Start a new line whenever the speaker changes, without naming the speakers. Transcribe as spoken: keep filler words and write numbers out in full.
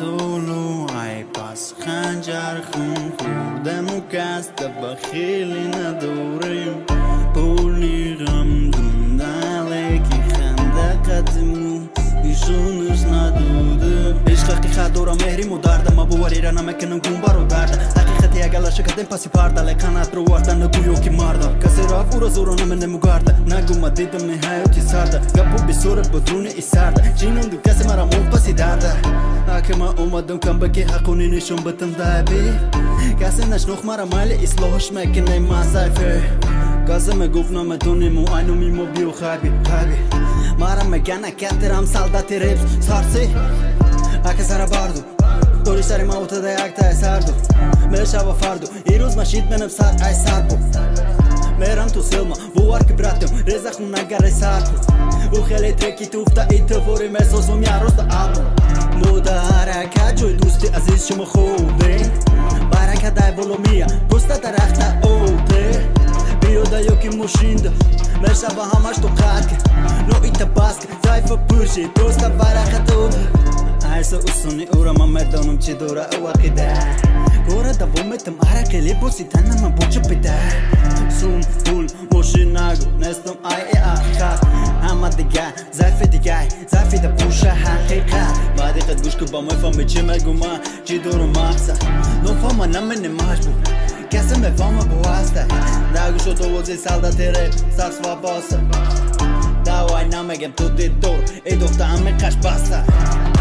سولو ای پس خنجر خون خوردم و کست بخیلی نداریم پولی غم دونداله که خنده قدمو ایشونش ندوده عشق حقیقت دارم مهریم و دردم بواری را نمکنم گون برو درده حقیقتی اگه لشه کدیم پسی پرده لکنت رو وردن نگویو که مرده کسی رفت او را زورو نمه گرده نگو ما دیدم این حیاتی سرده گپو بسوره بدون ای سرده چینم دو کسی مرا مون پسی درده اگه ما اومدم کم بگی حقونی نشون بتم دایبی کسی نشنوخ مرا مایل اصلاحش مکنه ما سایفه کسی مگفت نمتونیم و اینو میمو بیو خیبی خیبی مرا مگن اکترم سالداتی ریپس سارسی اگه سر باردو دوری سری ما اوتده یک تای سردو میشه و فردو ای روز مشید منم سر ای سر بو میرم تو سلما بوار که براتم ریزه خون نگره سر بود او خیلی ترکی توفته ای تفوری میسازم یه روز دا آبو موده حرکت جوی دوستی عزیز شما خوبه برکه دای بولومیا پسته درخت اوده بیوده یکی مشینده میشه و همش تو قد که نو ایتا باسک زایف پوشی دوسته برکه توده ایسا اصونی او را من مردانم چی دوره او عقیده گوره دومتم عرقی لیبوسی تنم بوچه بیده سوم پول موشی نگو نستم ای ای آخر همه دیگه زایف دیگه زایفی ده پوشه حقیقت بعدی قد گوش که با میفهمی چی مگو من چی دورو مقصد نو فاما نمینی مجبور کسی میفهمه بواسته نگو شد تو وزی سالده تیره سرس و باسه دوای نمگم تو دی دور ای دختر همه قش باسته